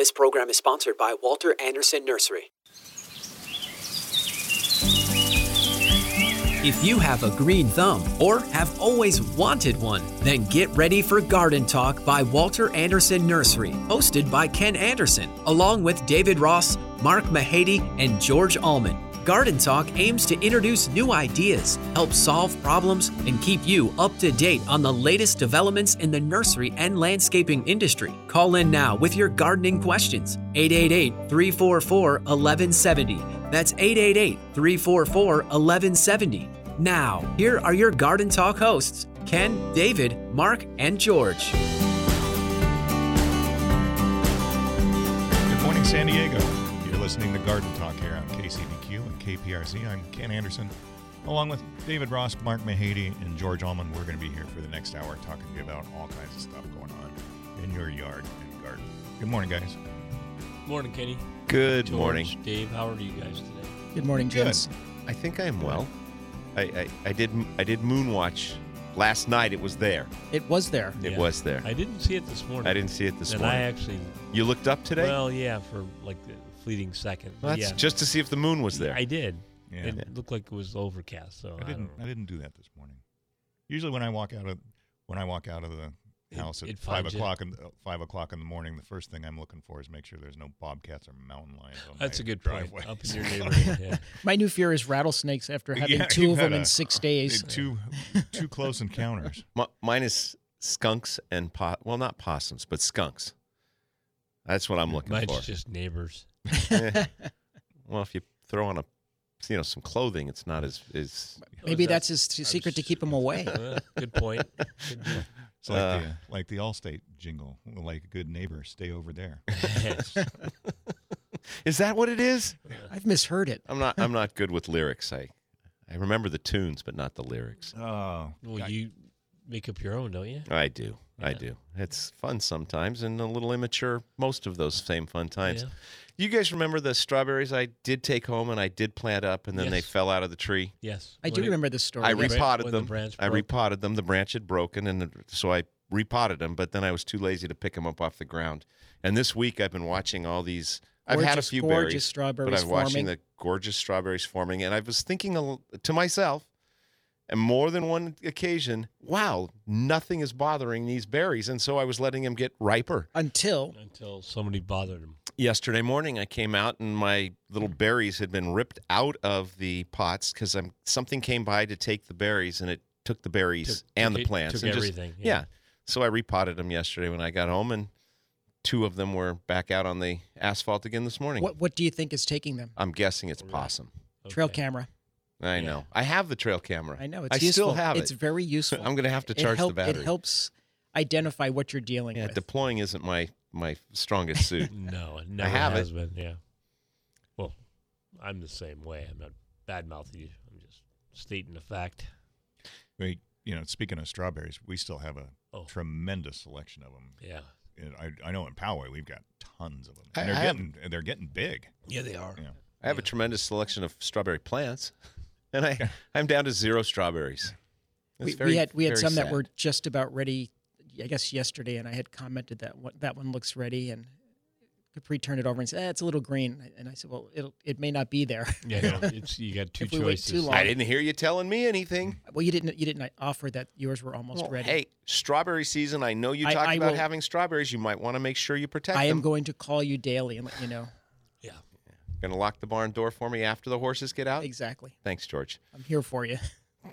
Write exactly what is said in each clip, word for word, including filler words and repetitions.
This program is sponsored by Walter Anderson Nursery. If you have a green thumb or have always wanted one, then get ready for Garden Talk by Walter Anderson Nursery, hosted by Ken Anderson, along with David Ross, Mark Mahady, and George Allman. Garden Talk aims to introduce new ideas, help solve problems, and keep you up to date on the latest developments in the nursery and landscaping industry. Call in now with your gardening questions. eight eight eight, three four four, one one seven zero. That's eight eight eight, three four four, one one seven zero. Now, here are your Garden Talk hosts, Ken, David, Mark, and George. Good morning, San Diego. You're listening to Garden Talk here on K C B Q and K P R C. I'm Ken Anderson, along with David Ross, Mark Mahady, and George Allman. We're going to be here for the next hour talking to you about all kinds of stuff going on in your yard and garden. Good morning, guys. Morning, Kenny. Good George, morning. Dave, how are you guys today? Good morning, gents. I think I am well. I, I, I did I did Moonwatch last night. It was there. It was there. It Yeah. was there. I didn't see it this morning. I didn't see it this and morning. I actually, You looked up today? well, yeah, for like a fleeting second. Well, that's yeah. just to see if the moon was there. I did. Yeah. It Yeah. looked like it was overcast. So I didn't. I I, didn't do that this morning. Usually, when I walk out of when I walk out of the It- house at it five finds you. o'clock in uh, five o'clock in the morning, the first thing I'm looking for is make sure there's no bobcats or mountain lions. On That's my a good driveway. point. Up in your neighborhood. Yeah. My new fear is rattlesnakes after having Yeah, two you of them had in a- six days. Two two close encounters. M- mine is skunks and po- well, not possums, but skunks. That's what I'm looking Mine's for. just neighbors. Eh. Well, if you throw on a you know some clothing, it's not as is. Maybe Oh, that's his t- secret to keep them away. Uh, good point. Good point. It's like Uh, the uh, like the Allstate jingle, like a good neighbor, stay over there. Is that what it is? I've misheard it. I'm not. I'm not good with lyrics. I I remember the tunes, but not the lyrics. Oh, Well, I- you make up your own, don't you? I do. I Yeah. do. It's fun sometimes and a little immature most of those same fun times. Yeah. You guys remember the strawberries I did take home and I did plant up and then they Yes. fell out of the tree? Yes. I do When it- remember this story. I yes. repotted when the them. branch I broke. repotted them. The branch had broken and so I repotted them, but then I was too lazy to pick them up off the ground. And this week I've been watching all these. I've had a Gorgeous, few gorgeous berries, strawberries but I'm watching forming. the gorgeous strawberries forming and I was thinking a l- to myself, and more than one occasion, wow, nothing is bothering these berries. And so I was letting them get riper. Until Until somebody bothered him. Yesterday morning, I came out and my little berries had been ripped out of the pots because I'm something came by to take the berries and it took the berries Took- and took the it- plants. took and just- everything, yeah. yeah. So I repotted them yesterday when I got home, and two of them were back out on the asphalt again this morning. what what do you think is taking them? I'm guessing it's Right. possum. Trail Okay. camera. I Yeah. know. I have the trail camera. I know it's I useful. still have it's it. very useful. I'm going to have to It charge help- the battery. It helps identify what you're dealing Yeah, with. deploying isn't my my strongest suit. No, it never have has it. been. Yeah. Well, I'm the same way. I'm not bad mouthing you. I'm just stating the fact. we, you know, speaking of strawberries, we still have a Oh. tremendous selection of them. Yeah. And I, I know in Poway we've got tons of them. I- And they're I have- getting they're getting big. Yeah, they are. Yeah. I have a tremendous selection of strawberry plants, and I I'm down to zero strawberries. That's we, very, we had we had very some that sad. were just about ready. I guess yesterday, and I had commented that one, that one looks ready, and Capri turned it over and said, eh, "It's a little green." And I said, "Well, it it may not be there." Yeah, no, it's you got two If we wait choices. too long- I didn't hear you telling me anything. Well, you didn't you didn't offer that yours were almost Well, ready. hey, strawberry season. I know you I- talked I about will- having strawberries. You might want to make sure you protect I am them. going to call you daily and let you know Yeah. Going to lock the barn door for me after the horses get out. exactly. Thanks, George. I'm here for you.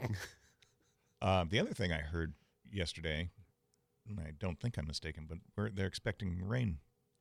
Uh, the other thing I heard yesterday, and I don't think I'm mistaken, but we're, they're expecting rain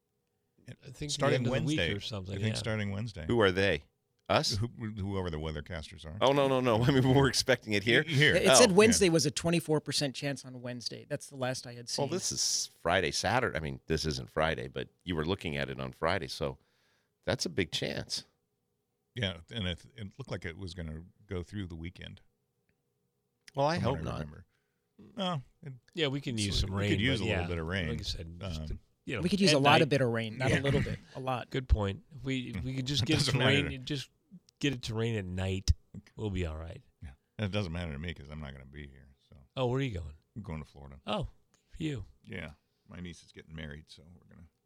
I think starting the end of the Wednesday week or something. I think yeah. starting Wednesday. Who are they? Us? Who, whoever the weathercasters are. Oh no, no, no. I mean, we're expecting it here. Here. It Oh, said yeah. Wednesday was a twenty-four percent chance on Wednesday. That's the last I had seen. Well, this is Friday, Saturday. I mean, this isn't Friday, but you were looking at it on Friday, so that's a big chance. Yeah, and it, it looked like it was going to go through the weekend. Well, I from hope what not. remember. No, it, Yeah, we can use So some we rain. could use but a little yeah, bit of rain. Like I said, just, Um, you know, we could use at a lot night- of bit of rain, not Yeah. a little bit, a lot. Good point. If we if we could just It get it doesn't to matter. rain, just get it to rain at night, we'll be all right. yeah. And it doesn't matter to me because I'm not going to be here. So Oh, where are you going? I'm going to Florida. Oh, good for you. Yeah, my niece is getting married, so we're gonna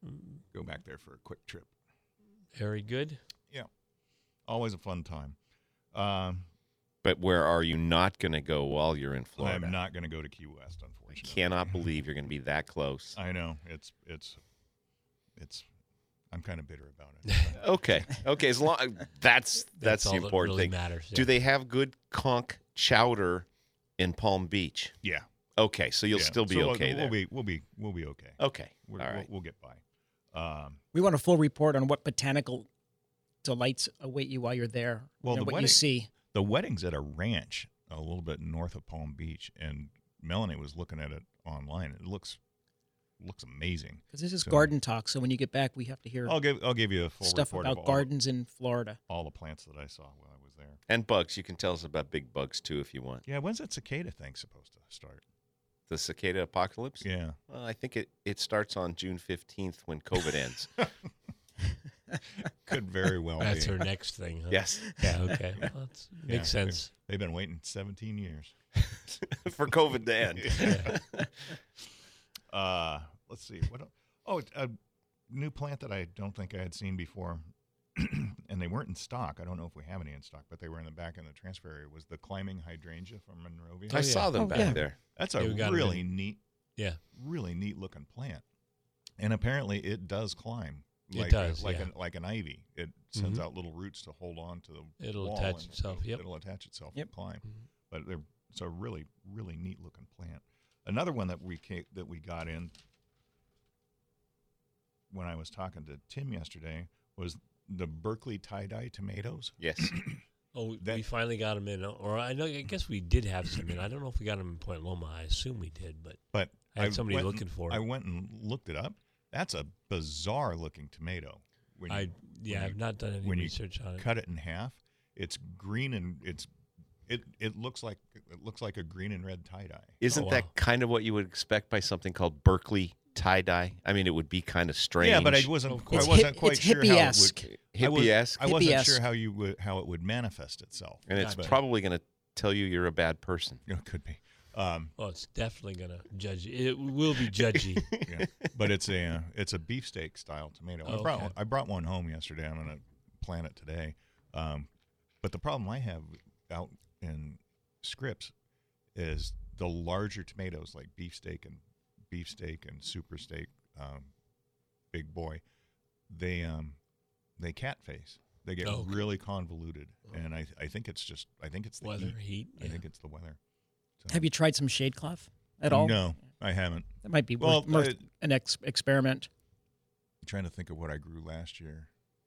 go back there for a quick trip. Very good. Yeah, always a fun time. Um, But where are you not going to go while you're in Florida? I'm not going to go to Key West, I unfortunately. cannot believe you're going to be that close. I know it's it's it's. I'm kind of bitter about it. Okay, okay. As long that's that's, all the that important really thing. matters. Do yeah. they have good conch chowder in Palm Beach? yeah, Okay, so you'll yeah. still be So okay we'll, there. We'll be we'll be we'll be okay. Okay, We're, all we'll, right. we'll get by. Um, We want a full report on what botanical delights await you while you're there. Well, you know, the what wedding- you see. the wedding's at a ranch a little bit north of Palm Beach, and Melanie was looking at it online. It looks looks amazing. Because this is So- garden talk, so when you get back, we have to hear I'll give I'll give you a full stuff report about of all, gardens in Florida. all the plants that I saw while I was there. And bugs. You can tell us about big bugs too if you want. Yeah, when's that cicada thing supposed to start? The cicada apocalypse. Yeah, Well, I think it, it starts on June fifteenth when COVID ends. could very well That's be. her next thing. Huh? Yes, Yeah. Okay. Well, that's, Yeah, makes sense. They've been waiting seventeen years. for COVID to end. Yeah. Uh, let's see. What? el- Oh, a new plant that I don't think I had seen before, and they weren't in stock. I don't know if we have any in stock, but they were in the back in the transfer area. Was the climbing hydrangea from Monrovia? I yeah. saw them Oh, back yeah. there. That's Yeah, a we got 'em really in. neat, Yeah. really neat looking plant, and apparently it does climb. It Like does, a, like yeah. an like an ivy. It sends Mhm. out little roots to hold on to the It'll wall attach and itself, It'll, yep. it'll attach itself Yep. and climb. Mhm. But they're it's a really really neat looking plant. Another one that we ca- that we got in when I was talking to Tim yesterday was the Berkeley tie-dye tomatoes. Yes. Oh, That- we finally got them in. Or I know. I guess we did have some in. I don't know if we got them in Point Loma. I assume we did, but But I had somebody went looking and- for I it. went and looked it up. That's a bizarre looking tomato. When you I yeah, when I've you- not done any when you research on it. cut it in half, it's green and it's it it looks like it looks like a green and red tie dye. Isn't Oh, wow. that kind of what you would expect by something called Berkeley tie-dye? I mean, it would be kind of strange. Yeah, but I wasn't Of I course. wasn't It's quite hip- sure how it hippie-esque. would I was- Hippie-esque. I wasn't Hippie-esque. sure how you would how it would manifest itself. And it's But- probably going to tell you you're a bad person. you know, it could be. Um, Oh, it's definitely gonna judge. It will be judgy. yeah. But it's a uh, it's a beefsteak style tomato. I Oh, brought okay. I brought one home yesterday. I'm gonna plant it today. Um, but the problem I have out in Scripps is the larger tomatoes like beefsteak and beefsteak and super steak, um, big boy. They um, they cat face. They get Oh, okay. really convoluted, and I I think it's just I think it's the Weather, heat. heat. I Yeah. think it's the weather. So- Have you tried some shade cloth at all? No, I haven't. That might be Well, worth, worth uh, an ex- experiment. I'm trying to think of what I grew last year,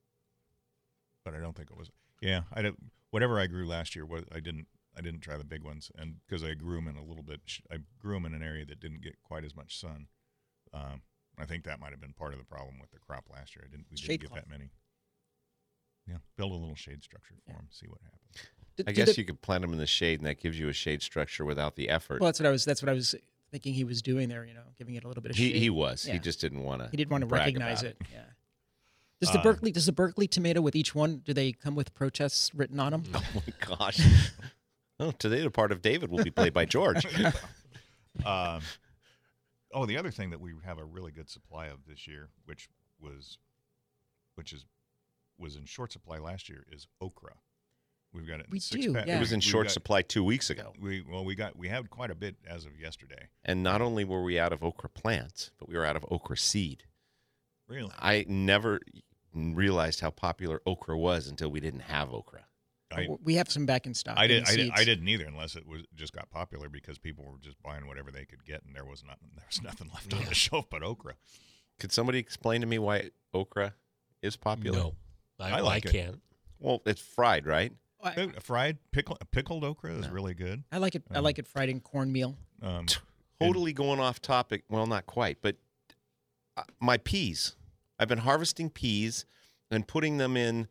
but I don't think it was. Yeah, I don't, whatever I grew last year was I didn't I didn't try the big ones, and because I grew them in a little bit, sh- I grew them in an area that didn't get quite as much sun. Um, I think that might have been part of the problem with the crop last year. I didn't we Shade didn't get cloth. that many. Yeah, build a little shade structure for Yeah. them, see what happens. Did- I did guess the- you could plant them in the shade, and that gives you a shade structure without the effort. Well, that's what I was. That's what I was thinking he was doing there. You know, giving it a little bit of he shade. he was. He Yeah. just didn't want to. He didn't want to brag recognize about it. Yeah. Does the Uh, Berkeley does the Berkeley tomato with each one? Do they come with protests written on them? Oh my gosh. Oh, today the part of David will be played by George. Um, oh, the other thing that we have a really good supply of this year, which was, which is, was in short supply last year, is okra. We've got it. In We six do, pack- yeah. It was in we've short got- supply two weeks ago. We well, we got we had quite a bit as of yesterday. And not only were we out of okra plants, but we were out of okra seed. Really, I never realized how popular okra was until we didn't have okra. I we have some back in stock. I in did I, did seeds. I didn't either, unless it was just got popular because people were just buying whatever they could get, and there was not there was nothing left on Yeah. the shelf but okra. Could somebody explain to me why okra is popular? No, I, I like I it. can't. Well, it's fried, right? I, Fried pickle, pickled okra is No. really good. I like it. I like it fried in cornmeal. Um, Totally going off topic. Well, not quite, but uh, my peas. I've been harvesting peas and putting them in.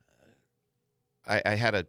I, I had a.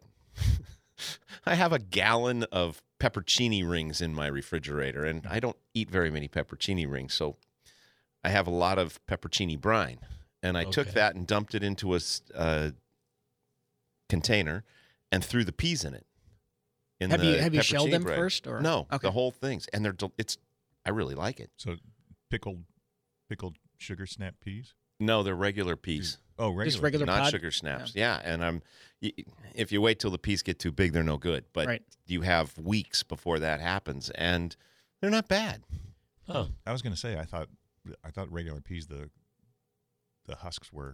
I have a gallon of peppercini rings in my refrigerator, and I don't eat very many peppercini rings, so I have a lot of peppercini brine. And I took Okay. that and dumped it into a s- uh, container and threw the peas in it. In Have the you have you shelled peppercini them bread. first or No, Okay. the whole things, and they're del- it's. I really like it. so pickled pickled sugar snap peas? No, they're regular peas. Oh, regular. Just regular Not pod? sugar snaps. Yeah. And I'm, y- if you wait till the peas get too big, they're no good. But Right. you have weeks before that happens, and they're not bad. Oh, I was going to say I thought I thought regular peas the the husks were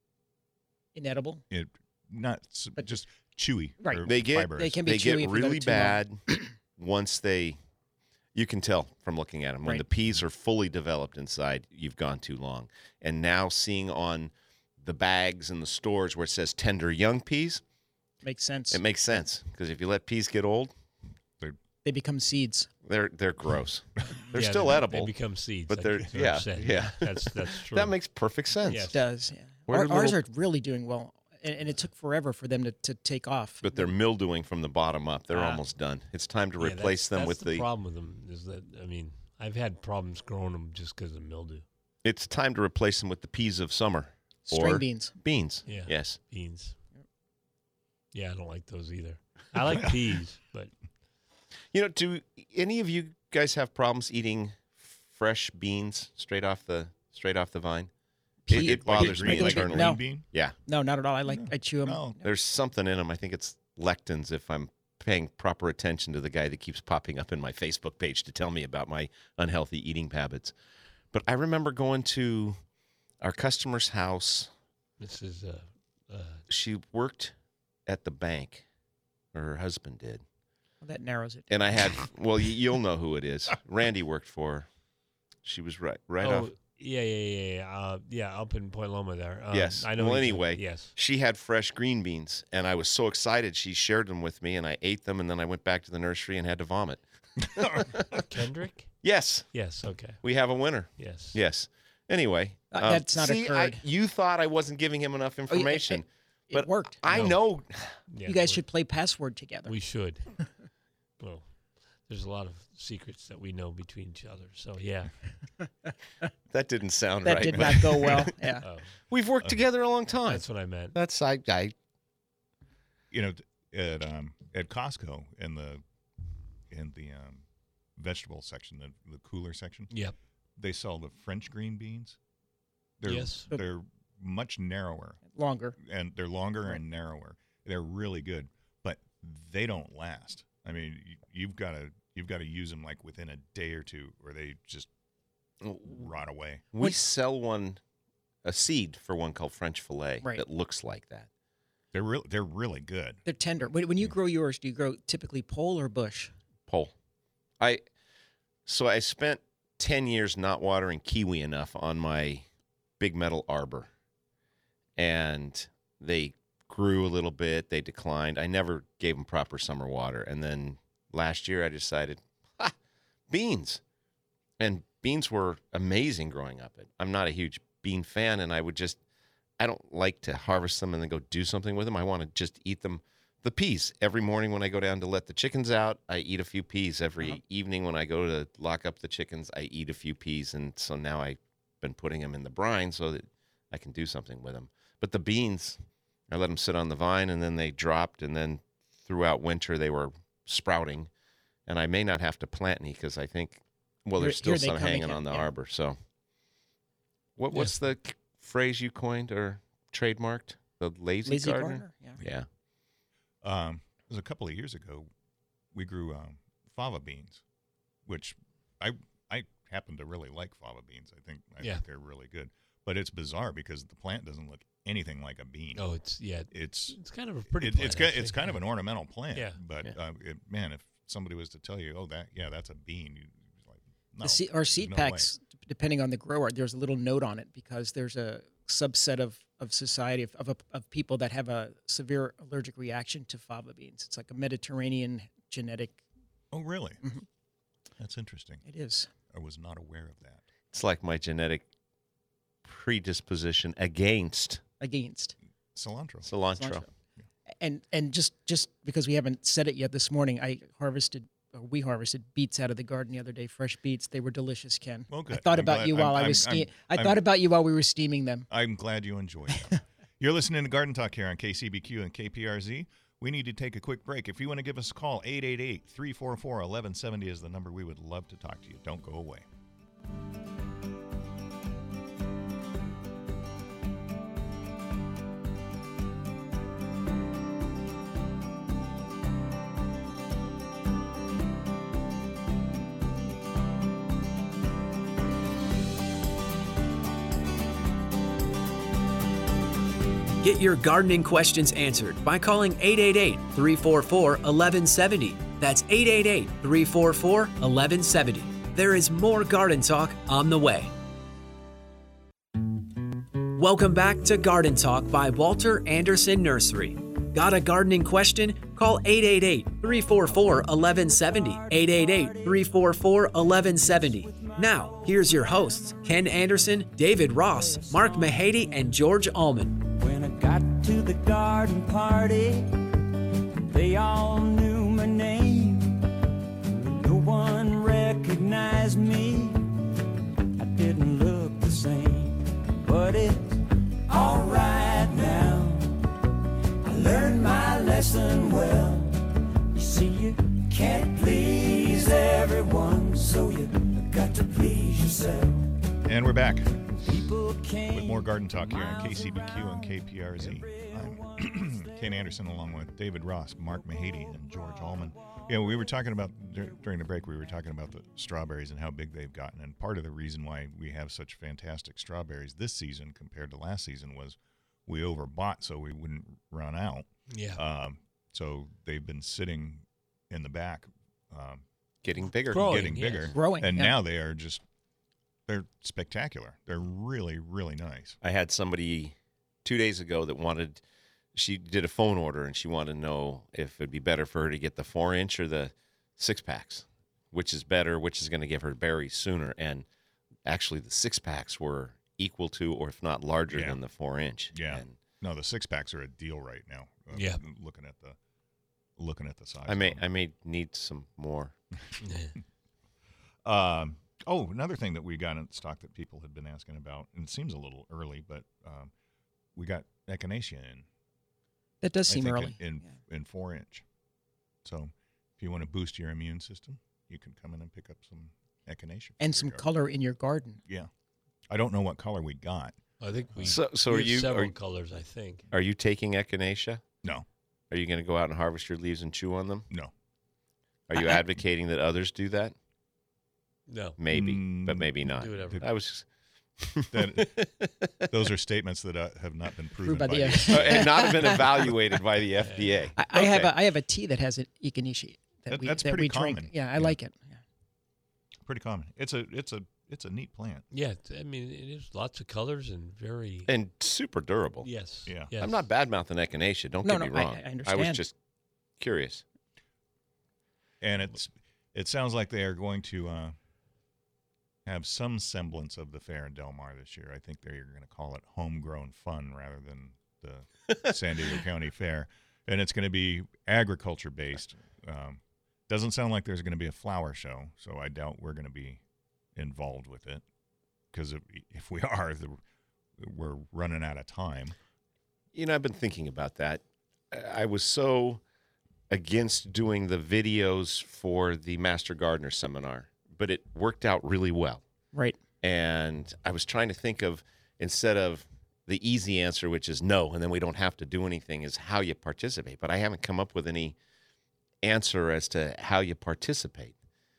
Inedible. it not s- But- just chewy. Right. or They get fibrous. They can be they chewy get if you let really it too long. bad once they. You can tell from looking at them when Right. the peas are fully developed inside. You've gone too long, and now seeing on the bags in the stores where it says tender young peas, Makes sense. it makes sense because if you let peas get old, They become seeds. they're they're gross. They're yeah, still they, edible. They become seeds, but like they're- George yeah, said. yeah. That's that's true. That makes perfect sense. Yes. It does. Yeah. Where Our, do ours little- are really doing well, and, and it took forever for them to, to take off. But they're mildewing from the bottom up. They're Ah. almost done. It's time to Yeah, replace that's, them that's with the, the. problem with them is that I mean I've had problems growing them just because of mildew. It's time to replace them with the peas of summer String or beans. beans. Yeah. Yes. Beans. Yeah, I don't like those either. I like peas, but You know, do any of you guys have problems eating fresh beans straight off the straight off the vine? It, Pea- it Like a bothers green- me like a internally. Green No. bean? Yeah, No, not at all. I like. I chew them. No. there's something in them. I think it's lectins. If I'm paying proper attention to the guy that keeps popping up in my Facebook page to tell me about my unhealthy eating habits. But I remember going to our customer's house. this is uh, uh She worked at the bank, or her husband did. Well, that narrows it. And I had, well, y- you'll know who it is. Randy worked for her. She was right, right oh off. yeah yeah yeah yeah uh, yeah up in Point Loma there. Um, Yes. I know. Well, what you're anyway. saying. yes. She had fresh green beans, and I was so excited. She shared them with me, and I ate them, and then I went back to the nursery and had to vomit. Kendrick. Yes, Yes. Okay. we have a winner. Yes. Yes. Anyway, Uh, um, that's not see, I, occurred. you thought I wasn't giving him enough Oh, yeah, information, It but worked. I No. know. Yeah, You guys we- should play password together. We should. Well, there's a lot of secrets that we know between each other. So yeah. That didn't sound that right. did but not go well. Yeah. Oh, We've worked together a long time. that's what I meant. That's I. I You know, at um, at Costco in the in the um, vegetable section, the, the cooler section, Yep. they sell the French green beans. They're Yes. they're much narrower Longer. and they're longer Right. and narrower. They're really good, but they don't last. I mean, you, you've got to you've got to use them like within a day or two, or they just rot away. we What- sell one, a seed for one called French fillet Right. that looks like that. They're real. They're really good. They're tender. When, when you grow yours, do you grow typically pole or bush? Pole. I so I spent ten years not watering kiwi enough on my big metal arbor, and they grew a little bit. They declined. I never gave them proper summer water, and then last year I decided, ha, beans, and beans were amazing growing up. I'm not a huge bean fan, and I would just I don't like to harvest them and then go do something with them. I want to just eat them. The peas. Every morning when I go down to let the chickens out, I eat a few peas. Every Uh-huh. evening when I go to lock up the chickens, I eat a few peas. And so now I've been putting them in the brine so that I can do something with them. But the beans, I let them sit on the vine, and then they dropped. And then throughout winter, they were sprouting. And I may not have to plant any because I think, well, Here- there's still here they some come hanging again, on the yeah. arbor. So what, what's the c- phrase you coined or trademarked? The lazy, Lazy gardener? gardener? Yeah. Yeah. Um, it was a couple of years ago. We grew um, fava beans, which I I happen to really like fava beans. I think I Yeah. think they're really good. But it's bizarre because the plant doesn't look anything like a bean. Oh, it's yeah. It's It's kind of a pretty. it, plant, it's ki- actually. it's kind of an ornamental plant. Yeah. But Yeah. Uh, it, man, if somebody was to tell you, oh, that yeah, that's a bean, you'd be like, no, The se- our seed no way. packs, depending on the grower, there's a little note on it because there's a subset of, of society of, of, of people that have a severe allergic reaction to fava beans. It's like a Mediterranean genetic. Oh, really? Mhm. That's interesting. It is. I was not aware of that. It's like my genetic predisposition against Against Cilantro. cilantro. cilantro. And and just just because we haven't said it yet this morning, I harvested or we harvested beets out of the garden the other day, fresh beets. They were delicious, Ken. Well, I good. thought I'm about glad- you I'm- while I I'm- was ste- I'm- I I'm- thought about you while we were steaming them. I'm glad you enjoyed them. You're listening to Garden Talk here on K C B Q and K P R Z. We need to take a quick break. If you want to give us a call, eight eight eight, three four four, one one seven zero is the number. We would love to talk to you. Don't go away. Get your gardening questions answered by calling eight eight eight, three four four, one one seven zero. That's eight eight eight, three four four, one one seven zero. There is more Garden Talk on the way. Welcome back to Garden Talk by Walter Anderson Nursery. Got a gardening question? Call eight eight eight, three four four, one one seven zero. eight eight eight, three four four, one one seven zero. Now, here's your hosts, Ken Anderson, David Ross, Mark Mahady, and George Allman. When I got to the garden party, they all knew my name. No one recognized me. I didn't look the same, but it's all right now. I learned my lesson well. You see, you can't please everyone, so you got to please yourself. And we're back People with came more Garden Talk here on K C B Q and K P R Z. I'm Ken Anderson along with David Ross, Mark Mahady, and George Allman. Yeah, we were talking about, dur- during the break, we were talking about the strawberries and how big they've gotten. And part of the reason why we have such fantastic strawberries this season compared to last season was we overbought so we wouldn't run out. Yeah. Um, so they've been sitting in the back, um, Getting bigger. Growing, getting yes. bigger. Growing, And yeah. now they are just, they're spectacular. They're really, really nice. I had somebody two days ago that wanted, she did a phone order and she wanted to know if it'd be better for her to get the four inch or the six packs, which is better, which is going to give her berries sooner. And actually, the six packs were equal to, or if not larger Yeah. than the four inch. Yeah. And No, the six packs are a deal right now. Uh, Yeah. Looking at the, looking at the size. I may, of them. I may need some more. Um, oh, another thing that we got in stock that people had been asking about, and it seems a little early, but um, we got echinacea in. That does I seem think early. in in, Yeah. in four inch. So if you want to boost your immune system, you can come in and pick up some echinacea. for And your some garden. color in your garden. Yeah, I don't know what color we got. I think we, So- so we are have you- several are- colors, I think. Are you taking echinacea? No, Are you going to go out and harvest your leaves and chew on them? no. Are you I- I- advocating that others do that? No. Maybe, but Mm, maybe not. Do whatever. I was. That- Those are statements that uh, have not been proven Approved by by the you. F- Uh, and not have been evaluated by the F D A. I, I have Okay. a I have a tea that has an echinacea that, That- we that's that pretty we drink. common. Yeah, I Yeah. like it. Yeah. Pretty common. It's a it's a it's a neat plant. Yeah, t- I mean, it is lots of colors and very. And super durable. yes. Yeah. Yes. I'm not bad mouthing echinacea. Don't No, get me no, I- wrong. I was understand. just curious. And it's it sounds like they are going to uh, have some semblance of the fair in Del Mar this year. I think they're going to call it homegrown fun rather than the San Diego County Fair, and it's going to be agriculture based. Um, doesn't sound like there's going to be a flower show, so I doubt we're going to be involved with it. Because if, if we are, the, we're running out of time. You know, I've been thinking about that. I I was so against doing the videos for the Master Gardener seminar, but it worked out really well. Right. And I was trying to think of, instead of the easy answer, which is no, and then we don't have to do anything, is how you participate. But I haven't come up with any answer as to how you participate.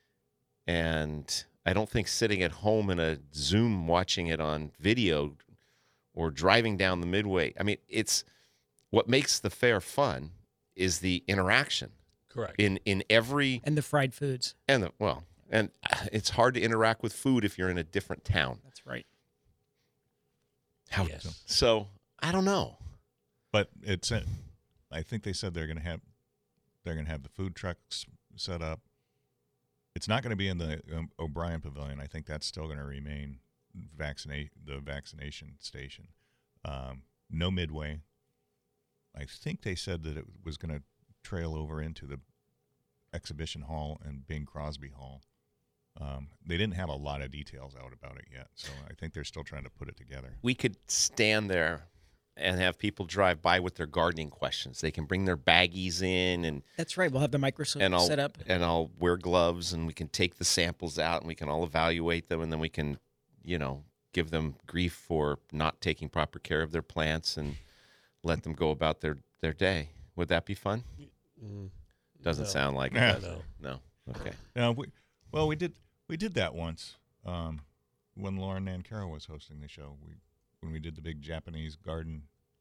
And I don't think sitting at home in a Zoom watching it on video or driving down the Midway, I mean, it's what makes the fair fun is the interaction Correct. in in every And the fried foods. and the well, and it's hard to interact with food if you're in a different town. That's right. How Yes. so? I don't know. But it's, uh, I think they said they're going to have, they're going to have the food trucks set up. It's not going to be in the um, O'Brien Pavilion. I think that's still going to remain vaccinate the vaccination station. Um, no Midway. I think they said that it was going to trail over into the exhibition hall and Bing Crosby Hall. Um, they didn't have a lot of details out about it yet, so I think they're still trying to put it together. We could stand there and have people drive by with their gardening questions. They can bring their baggies in, and That's right. We'll have the microscope and I'll set up. and I'll wear gloves, and we can take the samples out, and we can all evaluate them, and then we can, you know, give them grief for not taking proper care of their plants and let them go about their their day. Would that be fun? Mm, Doesn't no. sound like Yeah. it. No. No. Okay. Now, we, well, we did we did that once um, when Lauren Nancaro was hosting the show. We when we did the big Japanese garden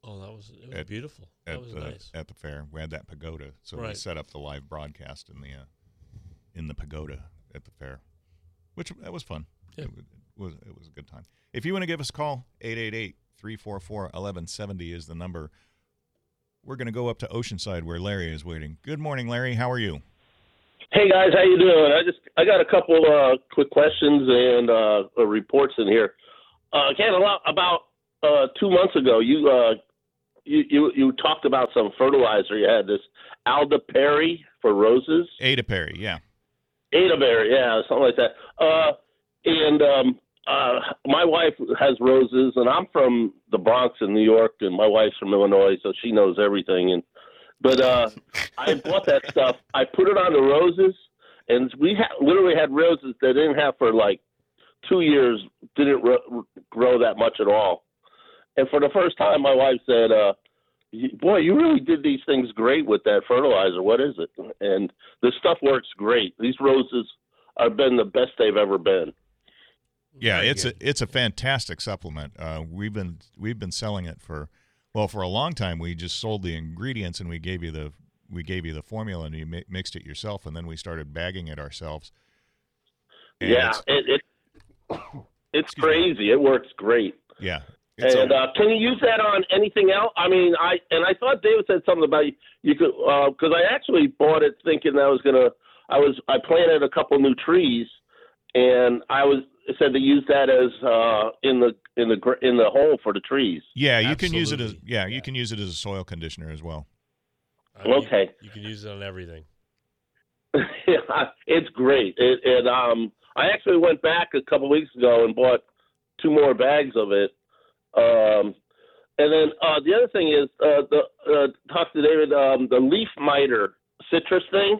Oh, that was it was At- beautiful. That at was the nice. at the fair. We had that pagoda, so we Right. set up the live broadcast in the uh, in the pagoda at the fair, which that was fun. Yeah. It, was, it was it was a good time. If you want to give us a call, eight eight eight, three four four, one one seven zero is the number. We're going to go up to Oceanside where Larry is waiting. Good morning, Larry. How are you? Hey guys, how you doing? I just I got a couple uh, quick questions and uh, uh, reports in here. Uh, Ken, a lot about uh, two months ago, you, uh, you you you talked about some fertilizer. You had this Alda Perry for roses, Ada Perry, yeah. Ada Berry, yeah, something like that. Uh, and um, uh, my wife has roses, and I'm from the Bronx in New York, and my wife's from Illinois, so she knows everything. And But uh, I bought that stuff. I put it on the roses, and we ha- literally had roses that didn't have for like two years, didn't ro- grow that much at all. And for the first time, my wife said, uh, boy, you really did these things great with that fertilizer. What is it? And this stuff works great. These roses have been the best they've ever been. Yeah, Very it's good. a it's a fantastic supplement. Uh, we've been we've been selling it for well for a long time. We just sold the ingredients and we gave you the we gave you the formula and you mi- mixed it yourself, and then we started bagging it ourselves. And yeah, it's- it, it it's Excuse me. crazy. It works great. yeah. It's And a, uh, can you use that on anything else? I mean, I and I thought David said something about you, you could because I actually bought it thinking that I was gonna. I was I planted a couple new trees, and I was it said to use that as uh, in the in the gr- in the hole for the trees. yeah, you can use it as Absolutely. yeah, you Yeah. can use it as a soil conditioner as well. I mean, Okay. You, you can use it on everything. Yeah, it's great. It, and um, I actually went back a couple weeks ago and bought two more bags of it. Um, and then uh, the other thing is uh, the uh, talk to David um, the leaf miter citrus thing.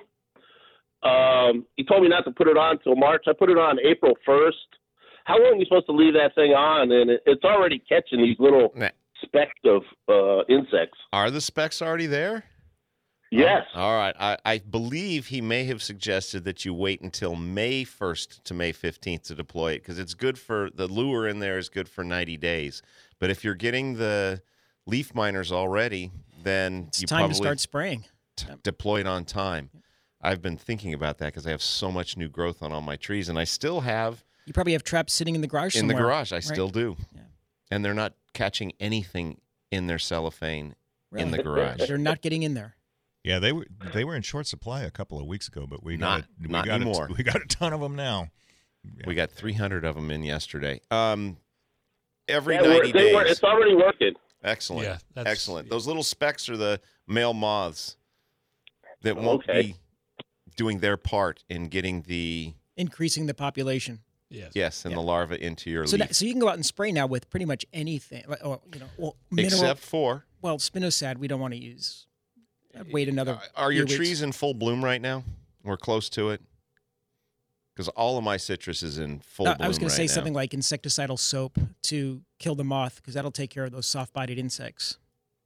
Um, he told me not to put it on until March. I put it on April first. How long are you supposed to leave that thing on? And it, it's already catching these little Nah. specks of uh, insects. Are the specs already there? Yes. All right. I, I believe he may have suggested that you wait until May first to May fifteenth to deploy it because it's good for the lure in there is good for ninety days. But if you're getting the leaf miners already, then It's you time probably to start spraying. t- deploy it on time. I've been thinking about that because I have so much new growth on all my trees, and I still have You probably have traps sitting in the garage in somewhere. the garage. I right? still do, Yeah. and they're not catching anything in their cellophane in the Really? garage. They're not getting in there. Yeah, they were they were in short supply a couple of weeks ago, but we got Not- a, we not got anymore. A, we got a ton of them now. Yeah. We got three hundred of them in yesterday. Um, every Yeah, we're- ninety they were- days. it's already working. Excellent. Yeah, that's- Excellent. Those little specks are the male moths that won't Okay. be doing their part in getting the Increasing the population. Yes. yes and Yeah. the larva into your So, leaf. that, so you can go out and spray now with pretty much anything. like, Or, you know, well, mineral, Except for well, spinosad we don't want to use. I'd wait another. Uh, are your few weeks. trees in full bloom right now? We're close to it. Because all of my citrus is in full No, bloom I was going right to say now. something like insecticidal soap to kill the moth because that'll take care of those soft-bodied insects.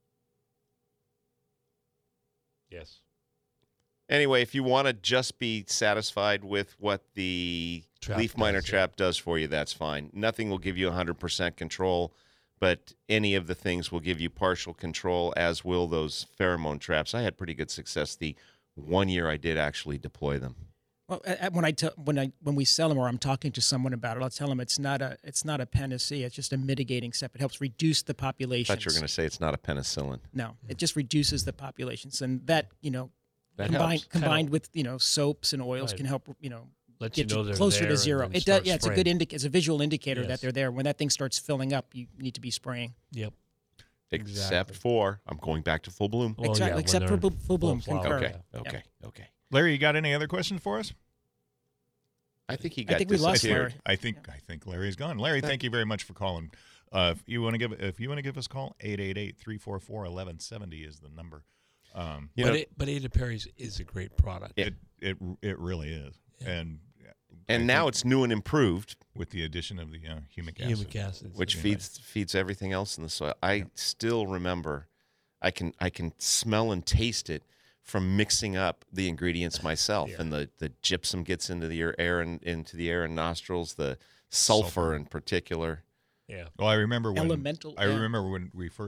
Yes. Anyway, if you want to just be satisfied with what the Trap leaf miner does, yeah. trap does for you, that's fine. Nothing will give you one hundred percent control, but any of the things will give you partial control, as will those pheromone traps. I had pretty good success the one year I did actually deploy them. Well, a- a- when I tell when I when we sell them or I'm talking to someone about it, I'll tell them it's not a it's not a panacea. It's just a mitigating step. It helps reduce the I population. thought you were going to say it's not a penicillin. No, it just reduces the populations, and that you know That combined helps. combined Kinda- with you know soaps and oils Right. can help you know Let you get know you they're closer there to and zero. then It does. start Yeah, it's a good spraying. indic- It's a visual indicator Yes. that they're there. When that thing starts filling up, you need to be spraying. Yep. Except Exactly. for I'm going back to full bloom. Well, Exactly, yeah, when except for they're bu- full bloom, flower, concur. Okay, yeah. okay, okay. Larry, you got any other questions for us? I think he I got think we lost I disappeared. think, I think I think Larry's gone. Larry, thank you very much for calling. Uh, if you want to give if you want to give us a call, eight eight eight, three four four, one one seven zero is the number. Um, You but know- it, but Ada Perry's is a great product. Yeah. it it it really is, Yeah. and And I now think it's new and improved, with the addition of the uh, humic acid. Humic acid. which Yeah. feeds feeds everything else in the soil. I still remember, I can I can smell and taste it from mixing up the ingredients myself, Yeah. and the, the gypsum gets into the air, air and into the air and nostrils. The sulfur, Sulfur. in particular. Yeah. Well, I remember when Elemental, I yeah. remember when we first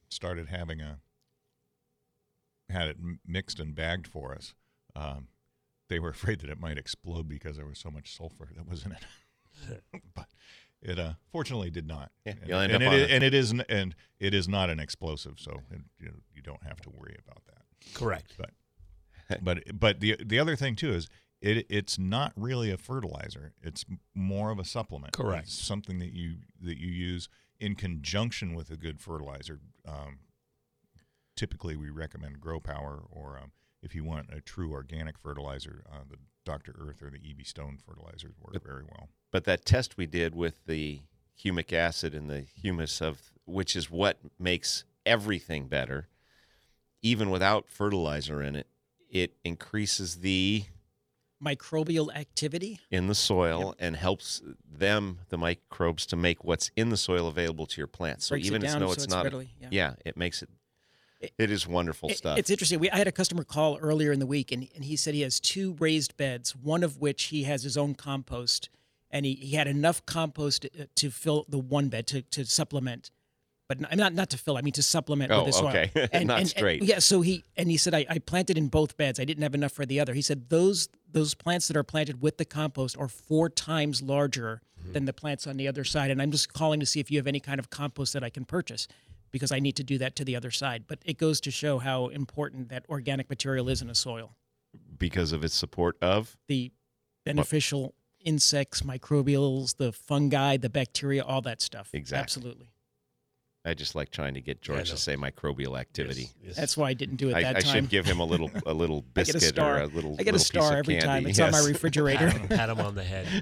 started having a had it m- mixed and bagged for us, um, they were afraid that it might explode because there was so much sulfur that was in it. But it uh, fortunately did not. Yeah, and, you'll end and up it, on is- a- and it is n- and it is not an explosive, so it, you, you don't have to worry about that. Correct. But but but the the other thing too is it it's not really a fertilizer. It's m- more of a supplement. Correct. It's something that you that you use in conjunction with a good fertilizer. Um, typically, we recommend Grow Power, or um, if you want a true organic fertilizer, uh, the Doctor Earth or the E B Stone fertilizers work But- very well. But that test we did with the humic acid and the humus of, which is what makes everything better, even without fertilizer in it, it increases the Microbial activity. in the soil and helps them, the microbes, to make what's in the soil available to your plants. So Breaks it even down though so it's, it's not, readily- yeah. yeah, it makes it. It is wonderful It- stuff. It's interesting. We, I had a customer call earlier in the week, and, and he said he has two raised beds, one of which he has his own compost, and he, he had enough compost to, to fill the one bed to, to supplement, but not, not not to fill. I mean to supplement Oh, with the soil. okay. Not straight. yeah. So he and he said I, I planted in both beds. I didn't have enough for the other. He said those those plants that are planted with the compost are four times larger than the plants on the other side. And I'm just calling to see if you have any kind of compost that I can purchase, because I need to do that to the other side. But it goes to show how important that organic material is in a soil. because of its support of. The beneficial insects, microbials, the fungi, the bacteria, all that stuff. Exactly. Absolutely. I just like trying to get George Yeah, no. to say microbial activity. Yes, yes. That's why I didn't do it I, that I time. should give him a little a little I get a biscuit star. or a little. I get a little piece star of every time. candy. It's on my Yes. refrigerator. Pat, pat him on the head.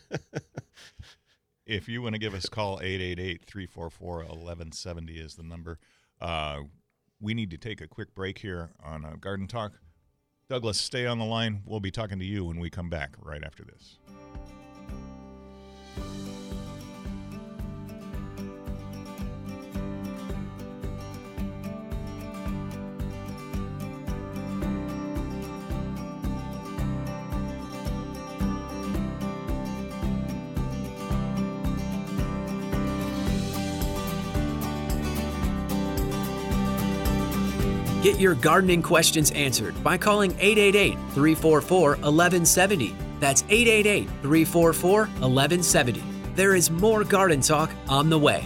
If you want to give us a call, eight eight eight, three four four, one one seven zero is the number. Uh, we need to take a quick break here on uh, Garden Talk. Douglas, stay on the line. We'll be talking to you when we come back right after this. Get your gardening questions answered by calling eight eight eight, three four four, one one seven zero. That's eight eight eight, three four four, one one seven zero. There is more Garden Talk on the way.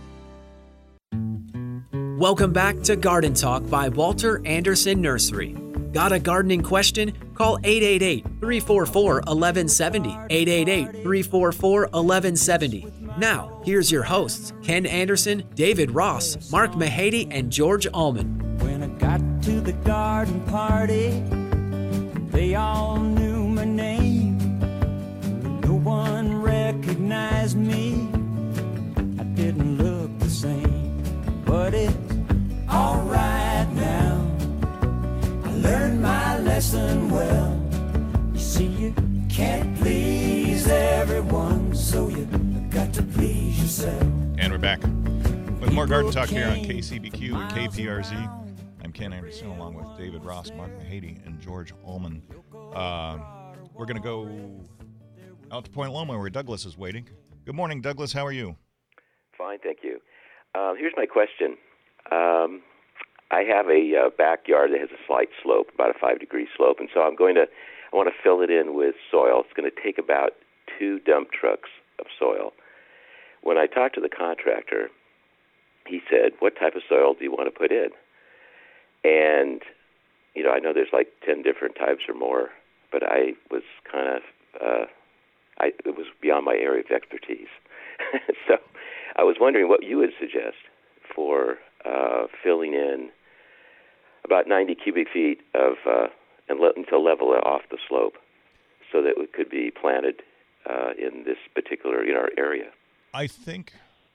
Welcome back to Garden Talk by Walter Anderson Nursery. Got a gardening question? Call eight eight eight, three four four, one one seven zero. eight eight eight, three four four, one one seven zero. Now, here's your hosts, Ken Anderson, David Ross, Mark Mahady, and George Allman. When I got to the garden party, they all knew my name. No one recognized me. I didn't look the same, but it's all right now. I learned my lesson well. You see, you can't please everyone, so you got to please yourself. And we're back with more Garden Talk here on K C B Q and K P R Z. I'm Ken Anderson, along with David Ross, Mark Mahady, and George Allman. Uh, we're going to go out to Point Loma, where Douglas is waiting. Good morning, Douglas. How are you? Fine, thank you. Uh, here's my question. Um, I have a uh, backyard that has a slight slope, about a five-degree slope, and so I'm going to, I want to fill it in with soil. It's going to take about two dump trucks of soil. When I talked to the contractor, he said, what type of soil do you want to put in? And, you know, I know there's like ten different types or more, but I was kind of, uh, I, it was beyond my area of expertise. So I was wondering what you would suggest for uh, filling in about ninety cubic feet of, uh, and let, until level it off the slope so that it could be planted uh, in this particular, in our area. I think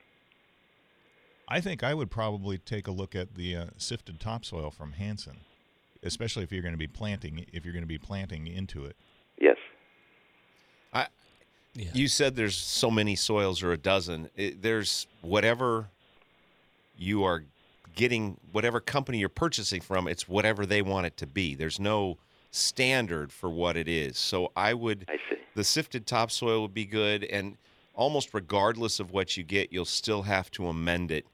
I think I would probably take a look at the uh, sifted topsoil from Hansen, especially if you're going to be planting if you're going to be planting into it. Yes. I, Yeah. You said there's so many soils or a dozen. It, there's whatever you are getting, whatever company you're purchasing from, it's whatever they want it to be. There's no standard for what it is. So I would, I see. the sifted topsoil would be good, and almost regardless of what you get, you'll still have to amend it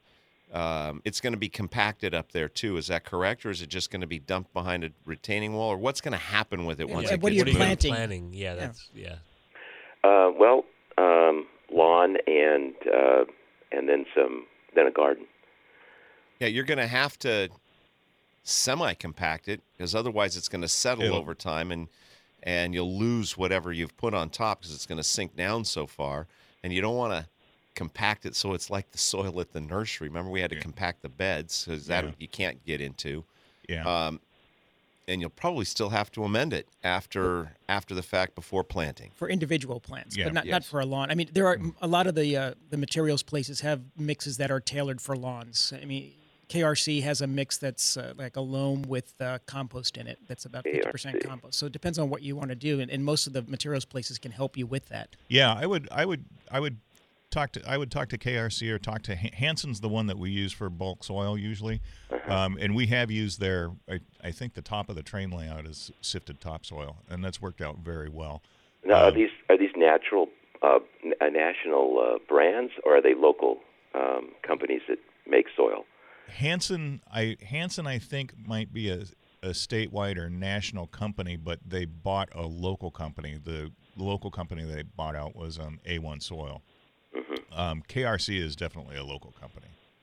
um, it's going to be compacted up there too. Is that correct, or is it just going to be dumped behind a retaining wall, or what's going to happen with it once Yeah, it what are gets you What are you planting? planting? Yeah, that's yeah. Uh, well, um, lawn and uh, and then some then a garden. Yeah, you're going to have to semi-compact it because otherwise it's going to settle It'll- over time, and and you'll lose whatever you've put on top because it's going to sink down so far. And you don't want to compact it so it's like the soil at the nursery. Remember, we had to Yeah. compact the beds because that Yeah. you can't get into. Yeah. Um, and you'll probably still have to amend it after after the fact before planting. For individual plants, Yeah. but not, not Yes. for a lawn. I mean, there are a lot of the uh, the materials places have mixes that are tailored for lawns. I mean, K R C has a mix that's uh, like a loam with uh, compost in it. That's about fifty percent K R C. compost. So it depends on what you want to do, and, and most of the materials places can help you with that. Yeah, I would, I would, I would talk to, I would talk to K R C or talk to Han- Hanson's, the one that we use for bulk soil usually, um, and we have used their. I, I think the top of the train layout is sifted topsoil, and that's worked out very well. Now, are Um, these are these natural uh, n- uh, national uh, brands, or are they local um, companies that make soil? Hanson, I Hanson, I think might be a, a statewide or national company, but they bought a local company. The local company they bought out was um, A one Soil. Mm-hmm. Um, K R C is definitely a local company.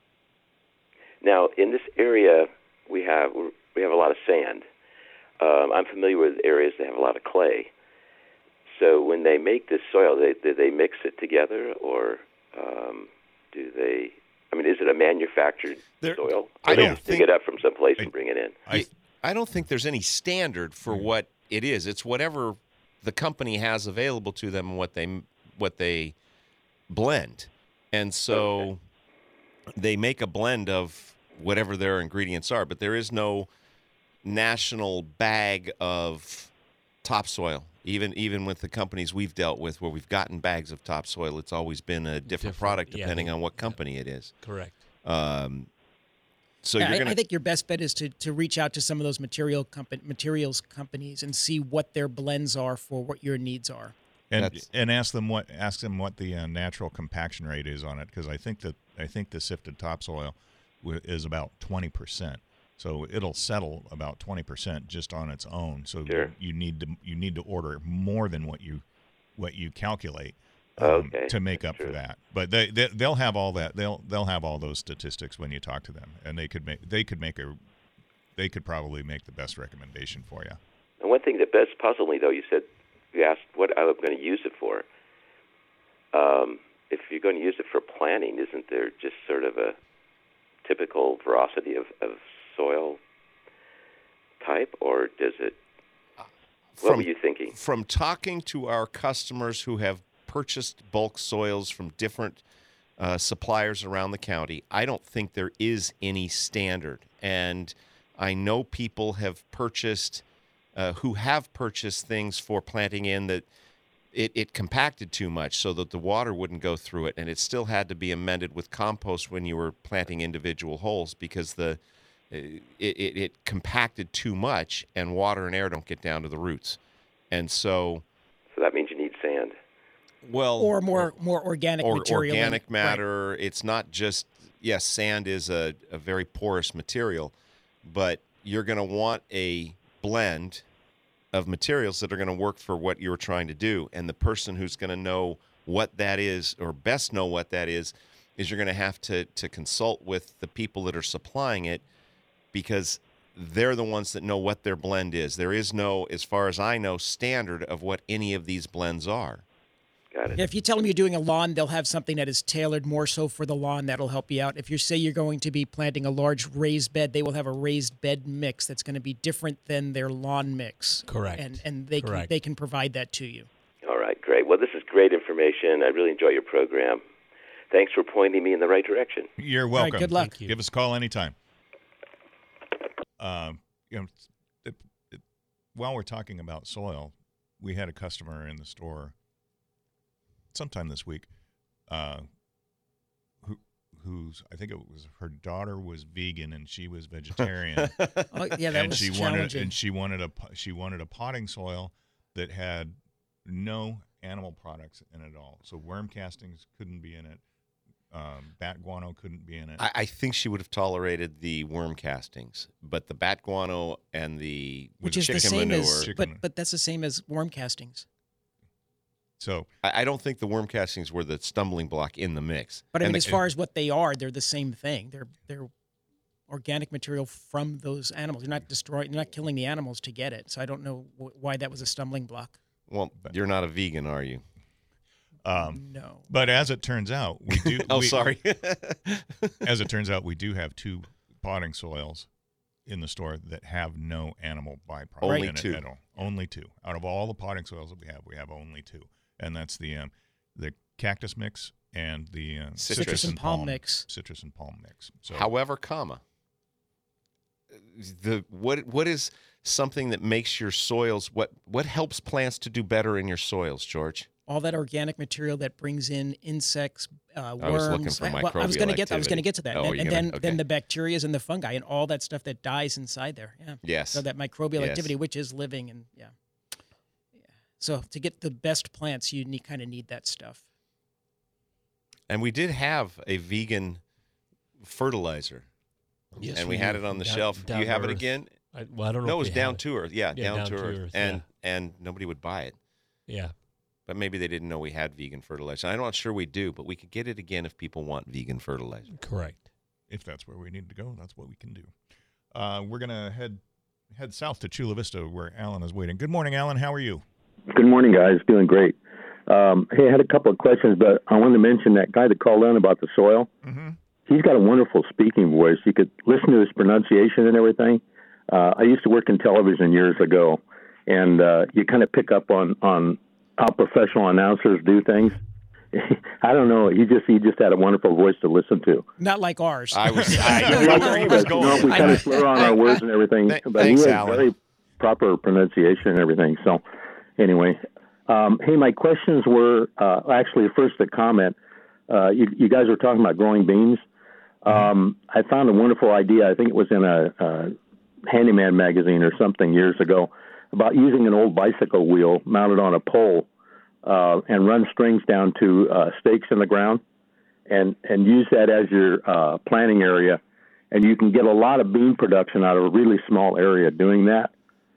Now, in this area, we have we have a lot of sand. Um, I'm familiar with areas that have a lot of clay. So when they make this soil, they, do they mix it together, or um, do they? I mean, is it a manufactured There- soil? I Or they don't just dig think- it up from someplace I- and bring it in. I, I don't think there's any standard for what it is. It's whatever the company has available to them and what they what they blend. And so they make a blend of whatever their ingredients are, but there is no national bag of topsoil. Even even with the companies we've dealt with where we've gotten bags of topsoil, it's always been a different, Different, product yeah, depending they- on what yeah. company it is. Correct. Um, so Yeah, you're I, going I to think your best bet is to, to reach out to some of those material compa- materials companies and see what their blends are for what your needs are. and That's- and ask them what ask them what the uh, natural compaction rate is on it, because I think that I think the sifted topsoil w- is about twenty percent. So it'll settle about twenty percent just on its own. So Sure. you need to you need to order more than what you what you calculate Oh, Okay, to make that's up for true. that. But they, they they'll have all that. They'll they'll have all those statistics when you talk to them, and they could make they could make a they could probably make the best recommendation for you. And one thing that does puzzle me, though, you said you asked what I'm going to use it for. Um, if you're going to use it for planting, isn't there just sort of a typical porosity of, of soil type, or does it? What From- were you thinking? From talking to our customers who have purchased bulk soils from different uh, suppliers around the county, I don't think there is any standard. And I know people have purchased, uh, who have purchased things for planting in that it, it compacted too much so that the water wouldn't go through it. And it still had to be amended with compost when you were planting individual holes because the it, it, it compacted too much and water and air don't get down to the roots. And so, So that means you need sand. well, Or more more organic or material. organic Right. matter. It's not just, yes, sand is a, a very porous material, but you're going to want a blend of materials that are going to work for what you're trying to do. And the person who's going to know what that is, or best know what that is, is you're going to have to to consult with the people that are supplying it, because they're the ones that know what their blend is. There is no, as far as I know, standard of what any of these blends are. Got it. Yeah, if you tell them you're doing a lawn, they'll have something that is tailored more so for the lawn that'll help you out. If you say you're going to be planting a large raised bed, they will have a raised bed mix that's going to be different than their lawn mix. Correct. And and they can Correct. they can provide that to you. All right, great. Well, this is great information. I really enjoy your program. Thanks for pointing me in the right direction. You're right, welcome. good luck. Thank you. Give us a call anytime. Um, you know, it, it, while we're talking about soil, we had a customer in the store sometime this week, uh, who who's I think it was her daughter was vegan and she was vegetarian, Oh, yeah, that and was she wanted challenging. and she wanted a po- she wanted a potting soil that had no animal products in it at all. So worm castings couldn't be in it. Um, bat guano couldn't be in it. I, I think she would have tolerated the worm castings, but the bat guano and the Which the is the chicken same manure. as, Chicken- but but that's the same as worm castings. So I, I don't think the worm castings were the stumbling block in the mix. But I And mean, the- as far as what they are, they're the same thing. They're they're organic material from those animals. You're not destroying, you're not killing the animals to get it. So I don't know wh- why that was a stumbling block. well, you're not a vegan, are you? um, No. but as it turns out, we do. Oh, we- sorry. As it turns out, we do have two potting soils in the store that have no animal byproduct Only in two. it at all. Only two. Out of all the potting soils that we have, we have only two, and that's the um, the cactus mix and the uh, Citrus. Citrus and palm mix. Citrus and palm mix. So However, comma, the what what is something that makes your soils what what helps plants to do better in your soils, George? All that organic material that brings in insects, uh, worms. I was looking for well, I was microbial going to get. I was going activity. to get to that, Oh, and, you're and gonna- then okay. then the bacteria and the fungi and all that stuff that dies inside there. Yeah. Yes. So that microbial Yes. activity, which is living, and yeah. yeah. So to get the best plants, you need kind of need that stuff. And we did have a vegan fertilizer, Yes, and we, had do. it on the Down- shelf. Do down you have to it earth. again? I, well, I don't know. No, if it was we down have to earth. Yeah, Yeah, down, down to to earth, earth, and yeah. and nobody would buy it. it. Yeah. But maybe they didn't know we had vegan fertilizer. I'm not sure we do, but we could get it again if people want vegan fertilizer. Correct. if that's where we need to go, that's what we can do. Uh, we're gonna head head south to Chula Vista, where Alan is waiting. Good morning, Alan. How are you? Good morning, guys. Doing great. Um, hey, I had a couple of questions, but I wanted to mention that guy that called in about the soil. Mm-hmm. He's got a wonderful speaking voice. You could listen to his pronunciation and everything. Uh, I used to work in television years ago, and uh, you kind of pick up on, on how professional announcers do things. I don't know. He just he just had a wonderful voice to listen to. Not like ours. I was. I knew Not where he all was of us, you know, going. we kind of slur on our words and everything, Th- but thanks, he has Alan. very proper pronunciation and everything. So, anyway, um, hey, my questions were uh, actually first a comment. Uh, you, you guys were talking about growing beans. Um, I found a wonderful idea. I think it was in a, a handyman magazine or something years ago about using an old bicycle wheel mounted on a pole uh, and run strings down to uh, stakes in the ground and, and use that as your uh, planting area. And you can get a lot of bean production out of a really small area doing that.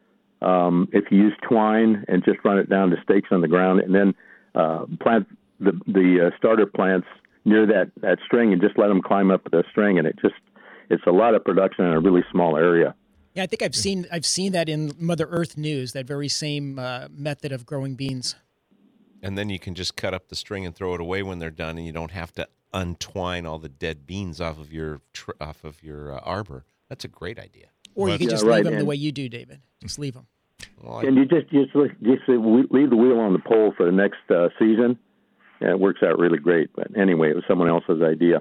Um, if you use twine and just run it down to stakes on the ground and then uh, plant the, the uh, starter plants near that, that string and just let them climb up the string, and it just it's a lot of production in a really small area. Yeah, I think I've seen I've seen that in Mother Earth News. That very same uh, method of growing beans. And then you can just cut up the string and throw it away when they're done, and you don't have to untwine all the dead beans off of your tr- off of your uh, arbor. That's a great idea. Or Well, you could Yeah, just right, leave them the and- way you do, David. Just leave them. Well, I- And you just just just leave the wheel on the pole for the next uh, season, and it works out really great. But anyway, it was someone else's idea.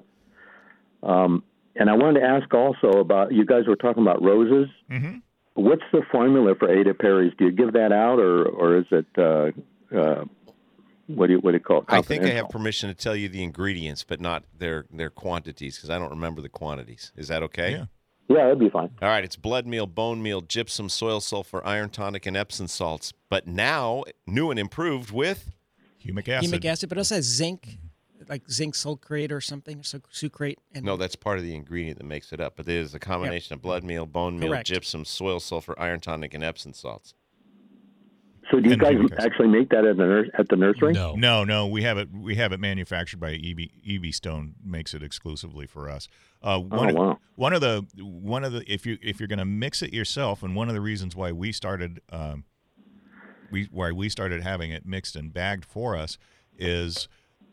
Um, and I wanted to ask also about, you guys were talking about roses. Mm-hmm. What's the formula for Ada Perry's? Do you give that out, or or is it uh, uh, what do you what do you call it? I think I have Confidential? permission to tell you the ingredients, but not their their quantities, because I don't remember the quantities. Is that okay? Yeah. Yeah, that'd be fine. All right, it's blood meal, bone meal, gypsum, soil sulfur, iron tonic, and Epsom salts. But now, new and improved with Humic acid. Humic acid, but also has zinc, like zinc sulcrate or something, so sucrate. And no, that's part of the ingredient that makes it up. But it is a combination of blood meal, bone meal, Correct. gypsum, soil sulfur, iron tonic, and Epsom salts. So do you And guys humic acid. actually make that at the nurs- at the nursery? No. No, no, we have it. We have it manufactured by Evie. Evie Stone makes it exclusively for us. Uh, one, Oh, wow. one of the one of the if you if you're going to mix it yourself, and one of the reasons why we started um, we why we started having it mixed and bagged for us is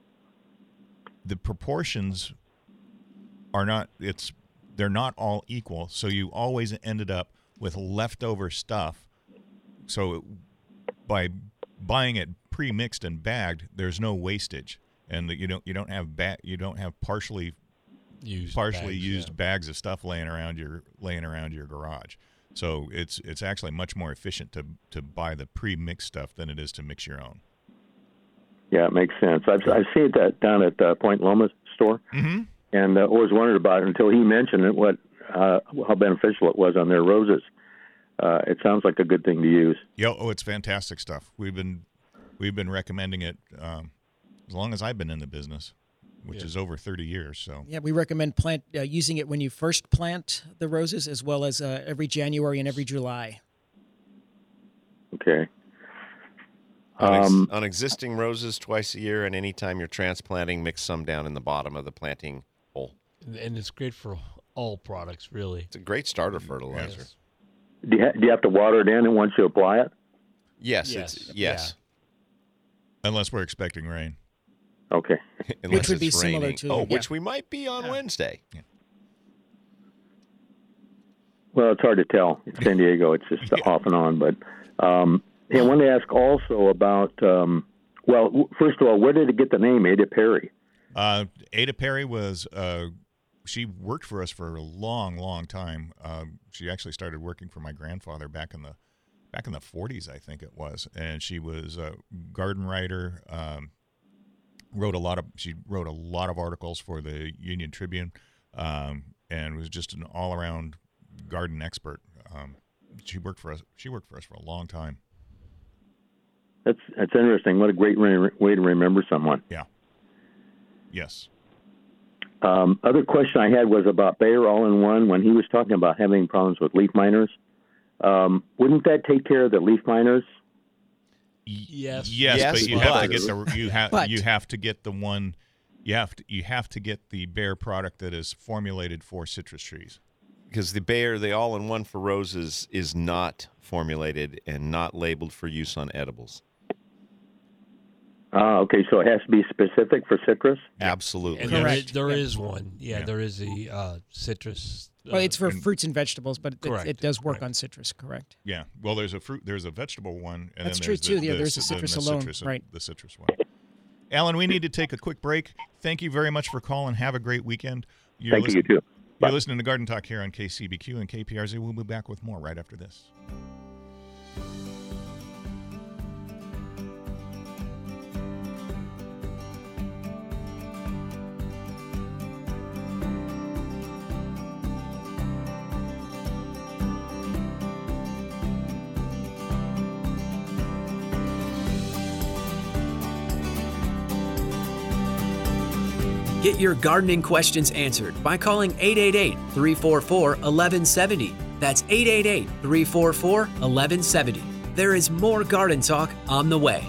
the proportions are not. It's they're not all equal, so you always ended up with leftover stuff. So by buying it pre-mixed and bagged, there's no wastage, and you don't you don't have ba- you don't have partially Used partially bags, used yeah. bags of stuff laying around your laying around your garage. So it's it's actually much more efficient to to buy the pre-mixed stuff than it is to mix your own. Yeah, it makes sense. I've I've seen that down at uh, Point Loma store, Mm-hmm. and uh, always wondered about it until he mentioned it. What uh, how beneficial it was on their roses. Uh, it sounds like a good thing to use. Yo, oh, it's fantastic stuff. We've been we've been recommending it um, as long as I've been in the business. which Yeah. is over thirty years. So Yeah, we recommend plant uh, using it when you first plant the roses, as well as uh, every January and every July. Okay. On, ex- Um, on existing roses twice a year, and anytime you're transplanting, mix some down in the bottom of the planting hole. And, and it's great for all products, really. It's a great starter fertilizer. Yes. do, you ha- do you have to water it in once you apply it? Yes, Yes. it's yes. unless we're expecting rain. Okay. Unless would be it's similar raining. to- oh, yeah. which we might be on Wednesday. Well, it's hard to tell. It's San Diego. It's just off and on. But um, hey, I wanted to ask also about, um, well, w- first of all, where did it get the name Ada Perry? Uh, Ada Perry was, uh, she worked for us for a long, long time. Uh, she actually started working for my grandfather back in the back in the forties, I think it was. And she was a garden writer, um, wrote a lot of, she wrote a lot of articles for the Union Tribune, um, and was just an all-around garden expert. Um, she worked for us, she worked for us for a long time. That's that's interesting. What a great re- way to remember someone. Yeah. Yes. Um, other question I had was about Bayer All-in-One. When he was talking about having problems with leaf miners, um, wouldn't that take care of the leaf miners? Yes. Yes, Yes, but you have to but- get the you have But- you have to get the one you have to you have to get the Bayer product that is formulated for citrus trees. Because the Bayer, the all-in-one for roses, is not formulated and not labeled for use on edibles. Ah, okay, so it has to be specific for citrus? Absolutely. And there is, Correct. there Yeah. is one. Yeah, Yeah. there is a uh, citrus. Uh, Well, it's for and- fruits and vegetables, but it, Correct, it does work correct. on citrus, correct? Yeah. Well, there's a fruit, there's a vegetable one, and That's then true, there's too. The, Yeah, the, there's a the- citrus the alone, citrus, right. The citrus one. Alan, we need to take a quick break. Thank you very much for calling. Have a great weekend. You're Thank you, you listen- too. You're Bye. listening to Garden Talk here on K C B Q and K P R Z. We'll be back with more right after this. Get your gardening questions answered by calling eight eight eight, three four four, one one seven zero. That's eight eight eight, three four four, one one seven zero. There is more garden talk on the way.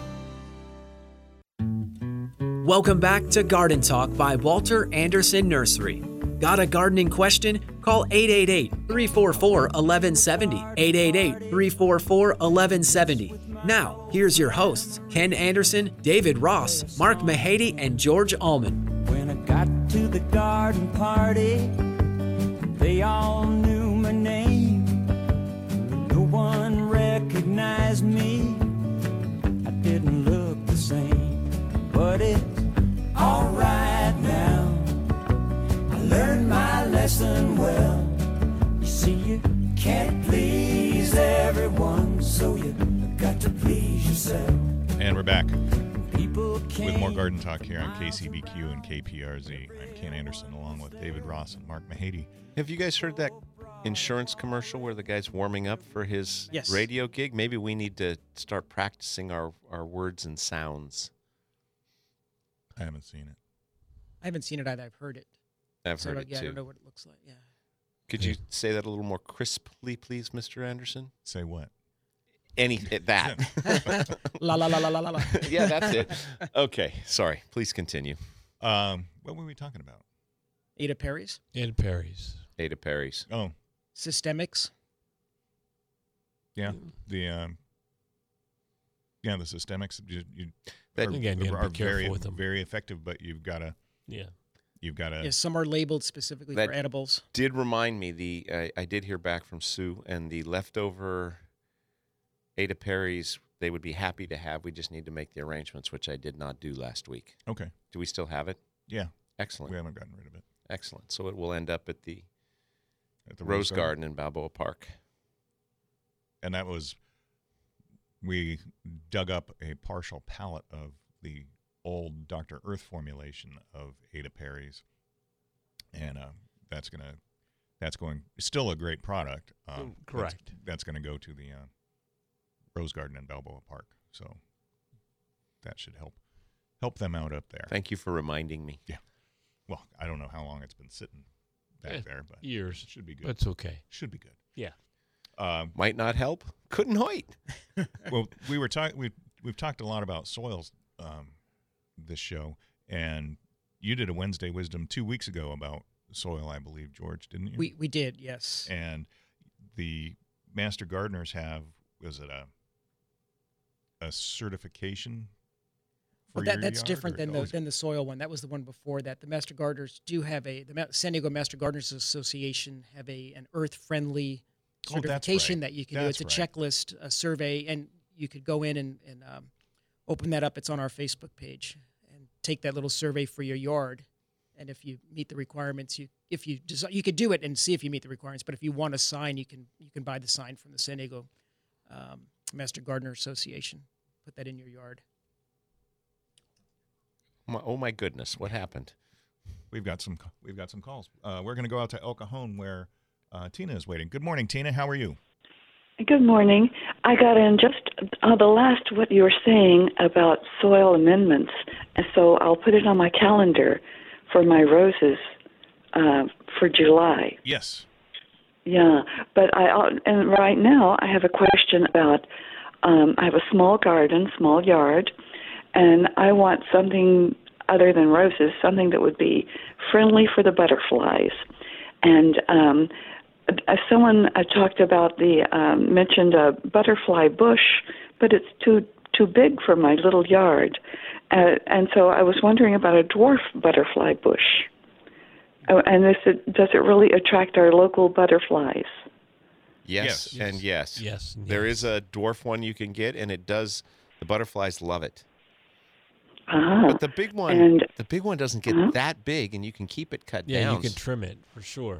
Welcome back to Garden Talk by Walter Anderson Nursery. Got a gardening question? Call eight eight eight, three four four, one one seven zero. eight eight eight, three four four, one one seven zero. Now, here's your hosts, Ken Anderson, David Ross, Mark Mahady, and George Allman. When I got to the garden party, they all knew my name. No one recognized me. I didn't look the same, but it's all right now. I learned my lesson well. You see, you can't please everyone, so you got to please yourself. And we're back People with more Garden Talk here on K C B Q and K P R Z. I'm Ken Anderson along with David Ross and Mark Mahady. Have you guys heard that insurance commercial where the guy's warming up for his Yes. radio gig? Maybe we need to start practicing our, our words and sounds. I haven't seen it. I haven't seen it either. I've heard it. I've So I heard don't- it yeah, I too. don't know what it looks like. Yeah. Could you say that a little more crisply, please, Mister Anderson? Say what? Any that. La la la la la la la. Yeah, that's it. Okay, sorry. Please continue. Um, what were we talking about? Ada Perry's, and Perry's. Ada Perry's. Oh, Systemics. yeah. The um, yeah, the systemics you, you That- are, Again, you gotta are be careful very with them. very effective, but you've got to Yeah. you've got to Yeah, some are labeled specifically That- for edibles. Did remind me the I, I did hear back from Sue and the leftover Ada Perry's they would be happy to have. We just need to make the arrangements, which I did not do last week. okay. Do we still have it? Yeah, Excellent. we haven't gotten rid of it Excellent. So it will end up at the at the Rose Garden in Balboa Park. and that was we dug up a partial pallet of the old Doctor Earth formulation of Ada Perry's, and uh, that's gonna that's going still a great product. Um, Mm, that's- correct. That's, going to go to the uh, Rose Garden in Balboa Park, so that should help help them out up there. Thank you for reminding me. Yeah. Well, I don't know how long it's been sitting back Eh, there, but years. it should be good. That's okay. Should be good. Yeah. Um, Might not help. Couldn't wait. well, we were talking. We we've talked a lot about soils um, this show, and you did a Wednesday Wisdom two weeks ago about soil, I believe, George, didn't you? We we did, yes. And the master gardeners have, was it a a certification for Well, that, your that's yard, different or- than oh, the is it- than the soil one. That was the one before that. The Master Gardeners do have a the Ma- San Diego Master Gardeners Association have a an earth friendly Oh, that's certification right. that you can That's do. It's a right. checklist, a survey, and you could go in and, and um, open that up. It's on our Facebook page and take that little survey for your yard. And if you meet the requirements, you if you desi- you could do it and see if you meet the requirements. But if you want a sign, you can you can buy the sign from the San Diego um, Master Gardener Association. Put that in your yard. My, oh my goodness, what happened? We've got some. We've got some calls. Uh, we're going to go out to El Cajon where uh, Tina is waiting. Good morning, Tina. How are you? Good morning. I got in just uh, the last what you were saying about soil amendments, and so I'll put it on my calendar for my roses uh, for July. Yes. Yeah, but I uh, and right now I have a question about. Um, I have a small garden, small yard, and I want something other than roses, something that would be friendly for the butterflies. And um, uh, someone uh, talked about the um, mentioned a butterfly bush, but it's too too big for my little yard, uh, and so I was wondering about a dwarf butterfly bush. Oh, and this does it really attract our local butterflies? Yes, Yes. and yes. Yes. and There yes. is a dwarf one you can get, and it does. The butterflies love it. Ah, But the big one, and the big one doesn't get uh-huh. that big, and you can keep it cut Yeah, down. you can trim it for sure.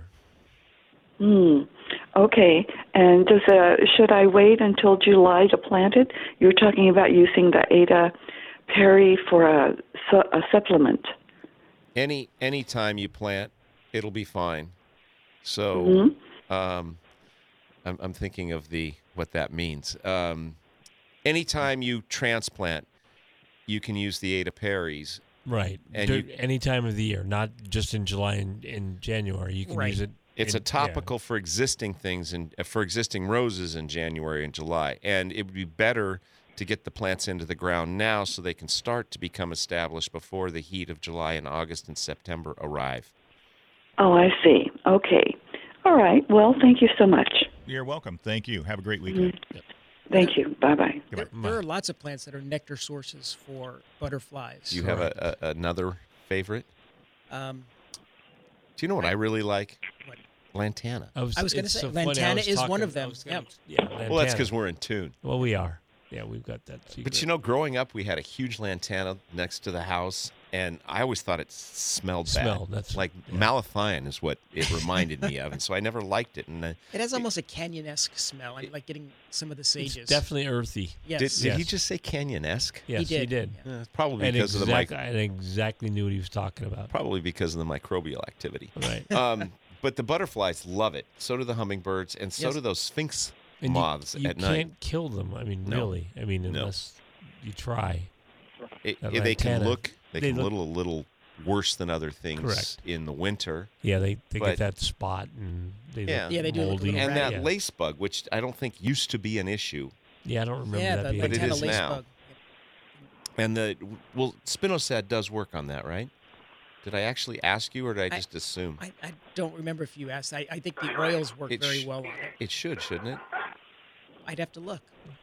Hmm. Okay. And does uh, should I wait until July to plant it? You were talking about using the Ada Perry for a, su- a supplement. Any any time you plant, it'll be fine. So, Mhm. um, I'm, I'm thinking of the what that means. Um, anytime you transplant, you can use the Ada Perry's. Right. And Dur- you- any time of the year, not just in July and in January. You can Right. use it. It's in- a topical for existing things and uh, for existing roses in January and July, and it would be better to get the plants into the ground now so they can start to become established before the heat of July and August and September arrive. Oh, I see. Okay. All right. Well, thank you so much. You're welcome. Thank you. Have a great weekend. Thank you. Bye bye. There, there are lots of plants that are nectar sources for butterflies. Do you have a, a, another favorite? Um, Do you know what I really like? What? Lantana. I was gonna it's say, so funny, I Lantana was is one talking- of them. I was gonna- Yep. Yeah. Well, that's lantana. because we're in tune. Well, we are. Yeah, we've got that secret. But you know, growing up, we had a huge lantana next to the house, and I always thought it smelled bad. Smelled, that's- like yeah. malathion is what it reminded me of, and so I never liked it. And uh, It has almost a canyon-esque smell. I like getting some of the it's sages. definitely earthy. Yes. did, did he Yes. just say canyon-esque? Yes, did. did. Yeah, it's probably And because of the exact, mic- and exactly knew what he was talking about. probably because of the microbial activity. Right. um, but the butterflies love it. So do the hummingbirds, and so Yes. do those sphinx And you- moths you, at can't night. kill them. I mean, No. really. I mean, No. unless you try. It, that it- they can lantana, look they, they can look- look a little worse than other things Correct. in the winter. Yeah, they, they But- get that spot and they Yeah. look Yeah, they do look a moldy. little And that yeah. lace bug, which I don't think used to be an issue, Yeah, I don't remember yeah, that the being. But it Lantana is lace now. bug. and the well, spinosad does work on that, right? Did I actually ask you, or did I I- just assume? I, I don't remember if you asked. I, I think the oils work It very sh- well on it. It should, shouldn't it? I'd have to look.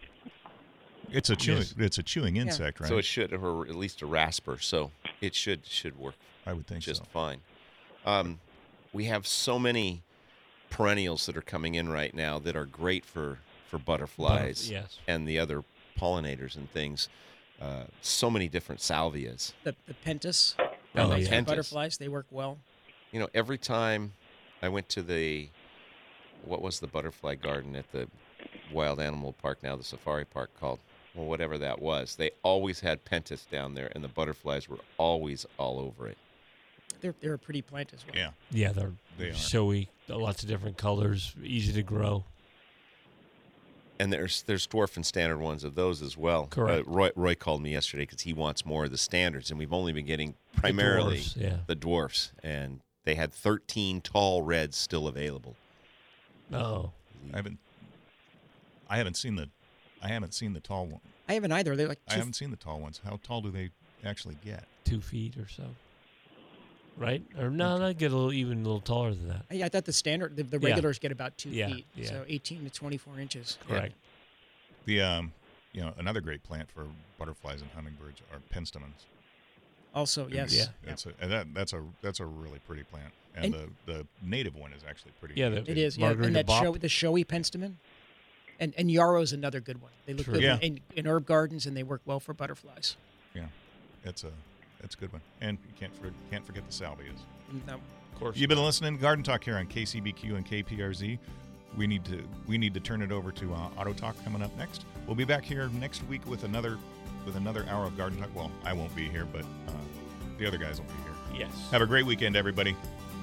It's a chewing. Yes. It's a chewing insect, right? So it should, or at least a rasper. So it should should work I would think just so. fine. Um, we have so many perennials that are coming in right now that are great for for butterflies yes. and the other pollinators and things. Uh, so many different salvias. The the pentas, Oh, nice yeah. for butterflies, they work well. You know, every time I went to the what was the butterfly garden at the wild animal park, now the safari park called, well, whatever that was, they always had pentas down there, and the butterflies were always all over it. They're they're a pretty plant as well. Yeah. Yeah, they're They are. showy, lots of different colors, easy to grow. And there's there's dwarf and standard ones of those as well. Correct. Uh, Roy, Roy called me yesterday because he wants more of the standards, and we've only been getting primarily dwarfs, yeah. the dwarfs, and they had thirteen tall reds still available. Oh, I haven't. I haven't seen the. I haven't seen the tall one. I haven't either. They're like I two, haven't seen the tall ones. How tall do they actually get? two feet or so. Right? Or no, they get a little even a little taller than that. I, I thought the standard, the, the Yeah. regulars get about two Yeah, feet, yeah. so eighteen to twenty-four inches. Correct. The um, you know, another great plant for butterflies and hummingbirds are penstemons. Also, yes. Yeah. It's a, and that that's a that's a really pretty plant, and, And- the the native one is actually pretty. Yeah, neat, the- It too. is, yeah. Margarita And that Bop. show, the showy penstemon. And and yarrow's another good one. They look True. good Yeah. in, in herb gardens, and they work well for butterflies. Yeah, it's a it's a good one, and you can't for, can't forget the salvias. No, Of course. You've been listening to Garden Talk here on K C B Q and K P R Z. We need to we need to turn it over to uh, Auto Talk coming up next. We'll be back here next week with another with another hour of Garden Talk. Well, I won't be here, but uh, the other guys will be here. Yes. Have a great weekend, everybody.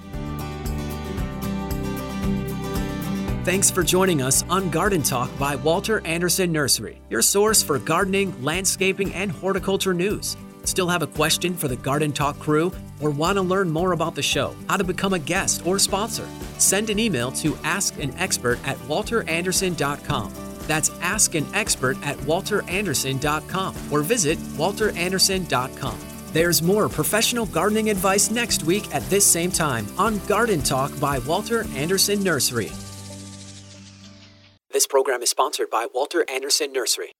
Thanks for joining us on Garden Talk by Walter Anderson Nursery, your source for gardening, landscaping, and horticulture news. Still have a question for the Garden Talk crew or want to learn more about the show, how to become a guest or sponsor? Send an email to askanexpert at walter anderson dot com. That's askanexpert at walter anderson dot com or visit walter anderson dot com. There's more professional gardening advice next week at this same time on Garden Talk by Walter Anderson Nursery. This program is sponsored by Walter Anderson Nursery.